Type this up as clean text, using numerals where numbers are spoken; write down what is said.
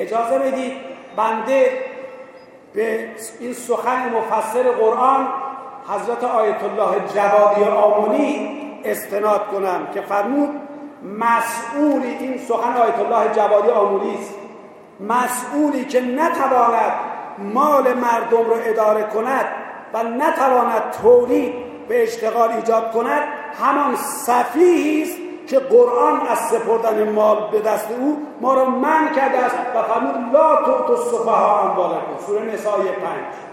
اجازه بدید بنده به این سخن مفسر قرآن حضرت آیت الله جوادی آملی استناد کنم که فرمود مسئولی، این سخن آیت الله جوادی آملی است، مسئولی که نتواند مال مردم را اداره کند و نتواند تولید به اشتغال ایجاد کند، همان سفیهی است که قرآن از سپردن مال به دست او ما را منع کرده است و فرمود لا تؤتوا السفهاء اموالکم، سوره نساء 5.